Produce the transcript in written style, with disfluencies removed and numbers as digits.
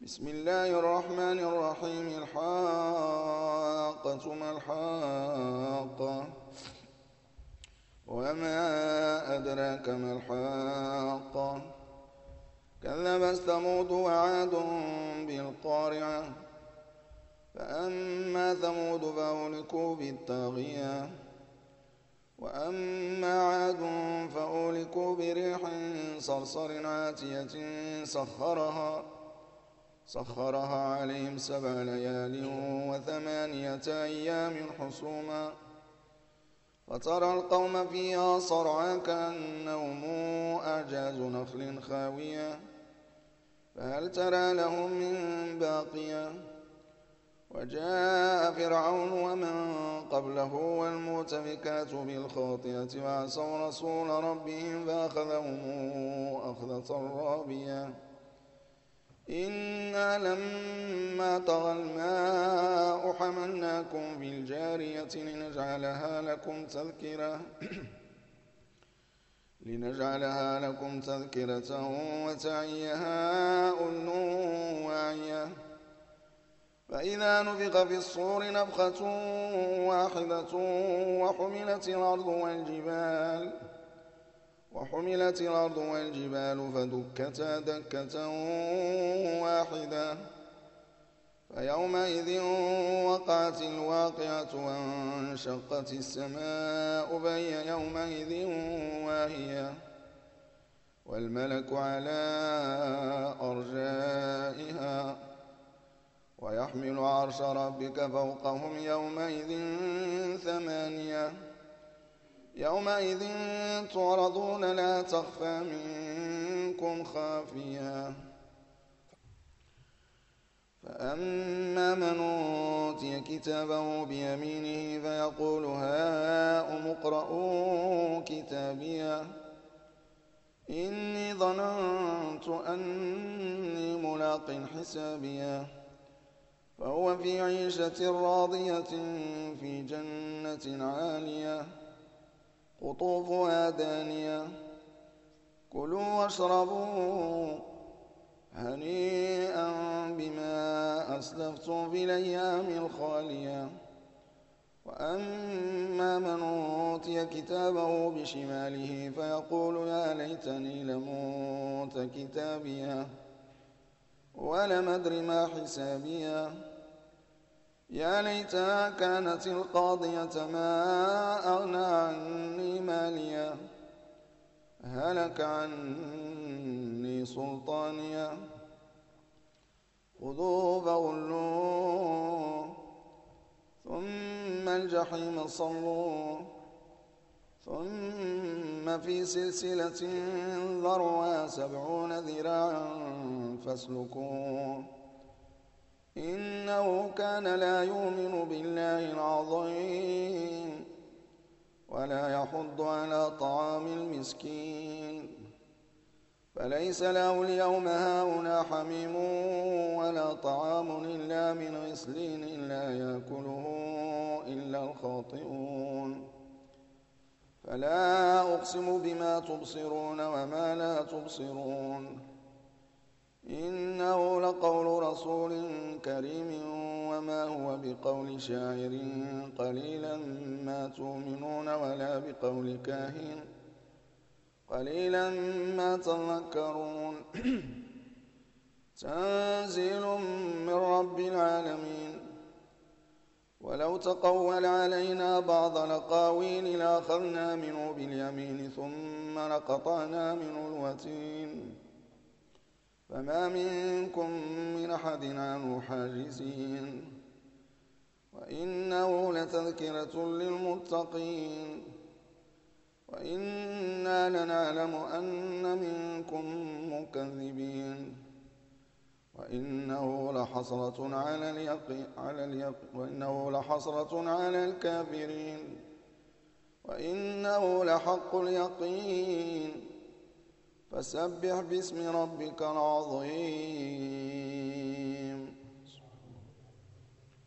بسم الله الرحمن الرحيم. الحاقة ما الحاقة، وما أدراك ما الحاقة. كذبت ثمود وعاد بالقارعة، فأما ثمود فأهلكوا بالطاغية، وأما عاد فأهلكوا بريح صرصر عاتية سخرها عليهم 7 ليال و8 أيام حسوما، فترى القوم فيها صرعى كأنهم أعجاز نخل خاوية، فهل ترى لهم من باقية. وجاء فرعون ومن قبله والمؤتفكات بالخاطئة فعصوا رسول ربهم فأخذهم أخذة رابية. إنا لما طغى الماء حملناكم في الجارية لنجعلها لكم تذكرة وتعيها أذن واعية. فإذا نفخ في الصور نفخة واحدة وحملت الأرض والجبال فدكتا دكة واحدة، فيومئذ وقعت الواقعة وانشقت السماء فهي يومئذ واهية، والملك على أرجائها، ويحمل عرش ربك فوقهم يومئذ 8. يومئذ تعرضون لا تخفى منكم خافية. فأما من أوتي كتابه بيمينه فيقول هاؤم اقرءوا كتابيه إني ظننت أني ملاق حسابيه، فهو في عيشة راضية في جنة عالية قطوفها دانية. كلوا واشربوا هنيئا بما أسلفتم في الأيام الخالية. وأما من أوتي كتابه بشماله فيقول يا ليتني لم أوت كتابيه ولم أدر ما حسابيه، يا ليتها كانت القاضية ما أغنى عني ماليه، هلك عني سلطانيه. خذوه فغلوه ثم الجحيم صلوه ثم في سلسلة ذرعها 70 ذراعا فاسلكوه إنه كان لا يؤمن بالله العظيم ولا يحض على طعام المسكين، فليس له اليوم هاهنا حميم ولا طعام إلا من غسلين لا يأكله إلا الخاطئون. فلا أقسم بما تبصرون وما لا تبصرون، إنه لقول رسول كريم وما هو بقول شاعر قليلا ما تؤمنون ولا بقول كاهن قليلا ما تذكرون. تنزيل من رب العالمين. ولو تقول علينا بعض الأقاويل لأخذنا منه باليمين ثم لقطعنا منه الوتين، فما منكم من أحد عنه حاجزين. وإنه لتذكرة للمتقين، وإنا لنعلم أن منكم مكذبين، وإنه لحسرة على الكافرين، وإنه لحق اليقين. فسبح باسم ربك العظيم.